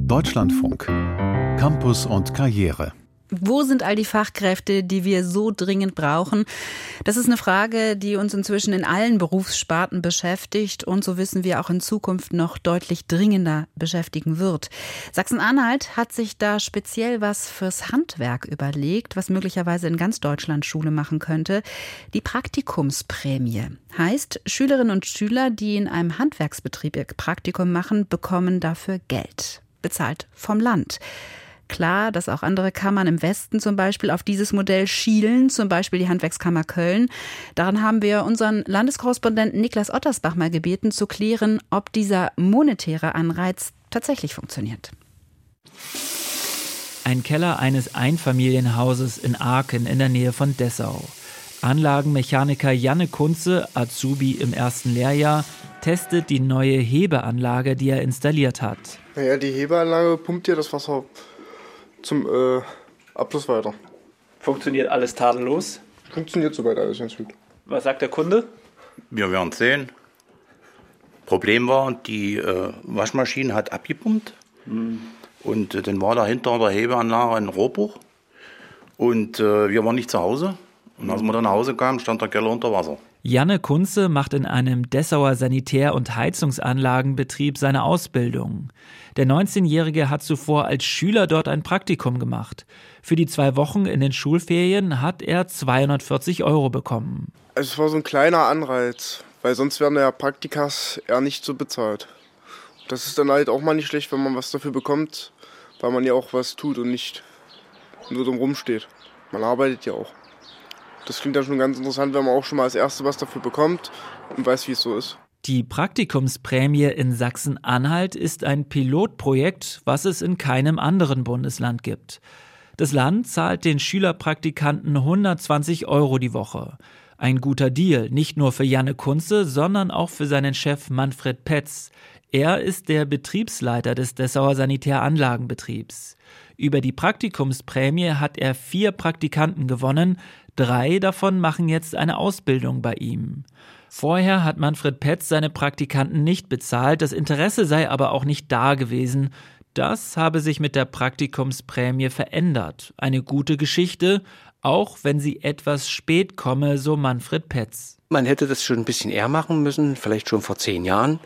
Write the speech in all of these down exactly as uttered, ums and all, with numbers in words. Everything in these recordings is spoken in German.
Deutschlandfunk. Campus und Karriere. Wo sind all die Fachkräfte, die wir so dringend brauchen? Das ist eine Frage, die uns inzwischen in allen Berufssparten beschäftigt und so wissen wir auch in Zukunft noch deutlich dringender beschäftigen wird. Sachsen-Anhalt hat sich da speziell was fürs Handwerk überlegt, was möglicherweise in ganz Deutschland Schule machen könnte. Die Praktikumsprämie heißt, Schülerinnen und Schüler, die in einem Handwerksbetrieb ihr Praktikum machen, bekommen dafür Geld, bezahlt vom Land. Klar, dass auch andere Kammern im Westen zum Beispiel auf dieses Modell schielen, zum Beispiel die Handwerkskammer Köln. Daran haben wir unseren Landeskorrespondenten Niklas Ottersbach mal gebeten, zu klären, ob dieser monetäre Anreiz tatsächlich funktioniert. Ein Keller eines Einfamilienhauses in Aachen in der Nähe von Dessau. Anlagenmechaniker Janne Kunze, Azubi im ersten Lehrjahr, testet die neue Hebeanlage, die er installiert hat. Naja, die Hebeanlage pumpt ja das Wasser zum äh, Abfluss weiter. Funktioniert alles tadellos? Funktioniert soweit alles ganz gut. Was sagt der Kunde? Wir werden sehen. Problem war, die äh, Waschmaschine hat abgepumpt. Mhm. Und äh, dann war dahinter an der Hebeanlage ein Rohrbruch. Und äh, wir waren nicht zu Hause. Und als wir dann nach Hause kamen, stand der Keller unter Wasser. Janne Kunze macht in einem Dessauer Sanitär- und Heizungsanlagenbetrieb seine Ausbildung. Der neunzehnjährige hat zuvor als Schüler dort ein Praktikum gemacht. Für die zwei Wochen in den Schulferien hat er zweihundertvierzig Euro bekommen. Es war so ein kleiner Anreiz, weil sonst werden ja Praktikas eher nicht so bezahlt. Das ist dann halt auch mal nicht schlecht, wenn man was dafür bekommt, weil man ja auch was tut und nicht nur drum rumsteht. Man arbeitet ja auch. Das klingt ja schon ganz interessant, wenn man auch schon mal als Erste was dafür bekommt und weiß, wie es so ist. Die Praktikumsprämie in Sachsen-Anhalt ist ein Pilotprojekt, was es in keinem anderen Bundesland gibt. Das Land zahlt den Schülerpraktikanten hundertzwanzig Euro die Woche. Ein guter Deal, nicht nur für Janne Kunze, sondern auch für seinen Chef Manfred Petz. Er ist der Betriebsleiter des Dessauer Sanitäranlagenbetriebs. Über die Praktikumsprämie hat er vier Praktikanten gewonnen. Drei davon machen jetzt eine Ausbildung bei ihm. Vorher hat Manfred Petz seine Praktikanten nicht bezahlt, das Interesse sei aber auch nicht da gewesen. Das habe sich mit der Praktikumsprämie verändert. Eine gute Geschichte, auch wenn sie etwas spät komme, so Manfred Petz. Man hätte das schon ein bisschen eher machen müssen, vielleicht schon vor zehn Jahren.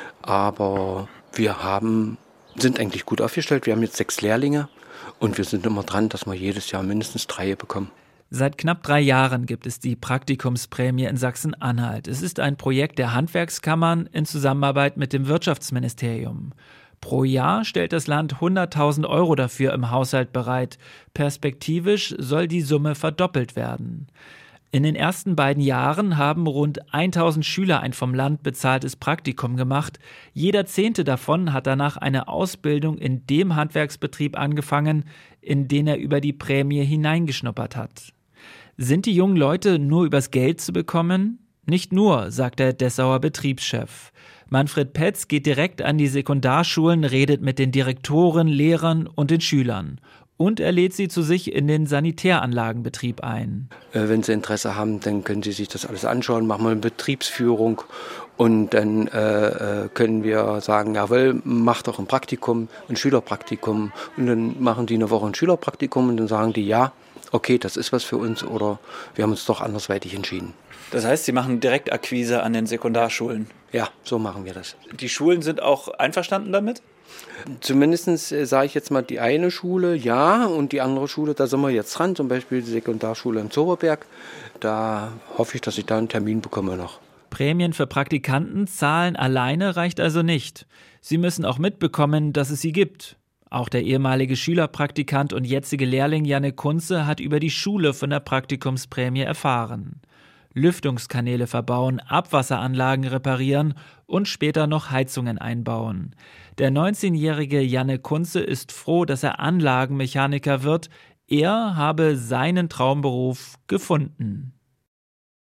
Aber wir haben, sind eigentlich gut aufgestellt. Wir haben jetzt sechs Lehrlinge und wir sind immer dran, dass wir jedes Jahr mindestens drei bekommen. Seit knapp drei Jahren gibt es die Praktikumsprämie in Sachsen-Anhalt. Es ist ein Projekt der Handwerkskammern in Zusammenarbeit mit dem Wirtschaftsministerium. Pro Jahr stellt das Land hunderttausend Euro dafür im Haushalt bereit. Perspektivisch soll die Summe verdoppelt werden. In den ersten beiden Jahren haben rund tausend Schüler ein vom Land bezahltes Praktikum gemacht. Jeder Zehnte davon hat danach eine Ausbildung in dem Handwerksbetrieb angefangen, in den er über die Prämie hineingeschnuppert hat. Sind die jungen Leute nur übers Geld zu bekommen? Nicht nur, sagt der Dessauer Betriebschef. Manfred Petz geht direkt an die Sekundarschulen, redet mit den Direktoren, Lehrern und den Schülern. Und er lädt sie zu sich in den Sanitäranlagenbetrieb ein. Äh, wenn Sie Interesse haben, dann können Sie sich das alles anschauen, machen wir eine Betriebsführung und dann äh, können wir sagen, jawohl, mach doch ein Praktikum, ein Schülerpraktikum. Und dann machen die eine Woche ein Schülerpraktikum und dann sagen die, ja, okay, das ist was für uns oder wir haben uns doch andersweitig entschieden. Das heißt, Sie machen Direktakquise an den Sekundarschulen? Ja, so machen wir das. Die Schulen sind auch einverstanden damit? Zumindest äh, sage ich jetzt mal, die eine Schule ja und die andere Schule, da sind wir jetzt dran, zum Beispiel die Sekundarschule in Zoberberg. Da hoffe ich, dass ich da einen Termin bekomme noch. Prämien für Praktikanten zahlen alleine reicht also nicht. Sie müssen auch mitbekommen, dass es sie gibt. Auch der ehemalige Schülerpraktikant und jetzige Lehrling Janne Kunze hat über die Schule von der Praktikumsprämie erfahren. Lüftungskanäle verbauen, Abwasseranlagen reparieren und später noch Heizungen einbauen. Der neunzehnjährige Janne Kunze ist froh, dass er Anlagenmechaniker wird. Er habe seinen Traumberuf gefunden.